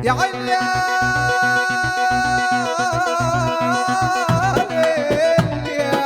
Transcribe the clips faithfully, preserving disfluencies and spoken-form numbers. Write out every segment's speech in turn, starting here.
يا عيني يا ليل يا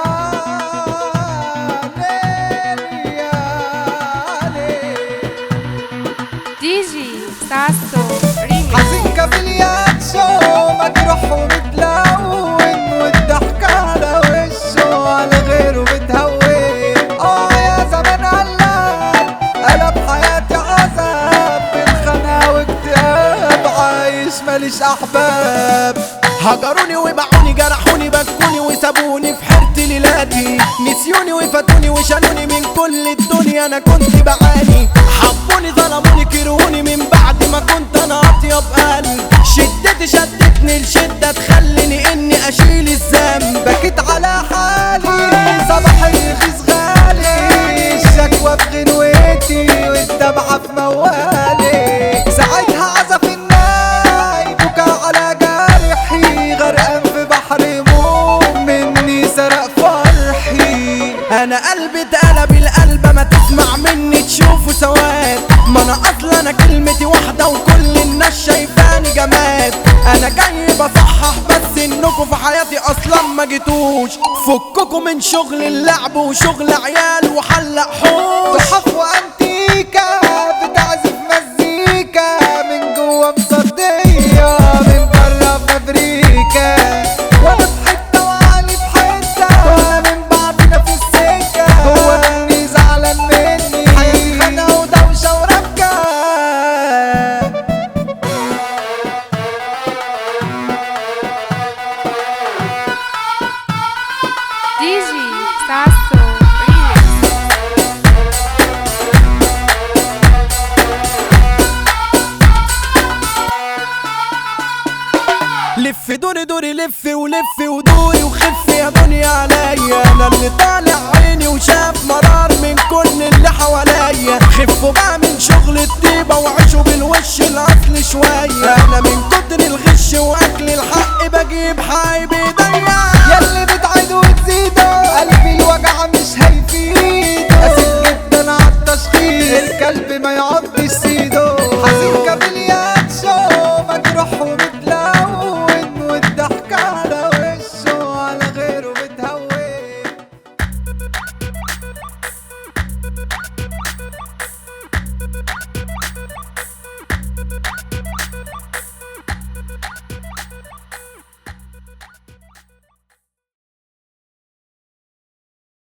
ليل يا ليل. دي جي ساسو ريميكس. حزين كابلياتشو مجروح ومتلون والضحك على وشه على غيره بتهون. اه يا زمان علام قلب حياتي عذاب بالخنا واكتئاب عايش ماليش احباب. هجروني وباعوني جرحوني بكوني وسابوني في حيرة ليلاتي نسيوني وفاتوني وشالوني من كل الدنيا انا كنت بعاني حبوني ظلموني كرهوني من بعد ما كنت انا اطيب قلب شدتي شدتني لشدة تخليني اني اشيل الذنب بكيت على حالي صباح الرخيص غالي الشكوى في غنوتي والدمعة في موالي. ساعتها عزف الناي بكى على جرحي غرقان في بحر موم مني سرق فرحي. انا قلبي اتقلب القلب ما تسمع مني تشوفه سواد ما انا اصلا انا كلمتي واحدة وكل الناس شايفاني جماد. انا جاي بصحح بس انكم في حياتي اصلا ما جيتوش فككوا من شغل اللعب وشغل عيال وحلق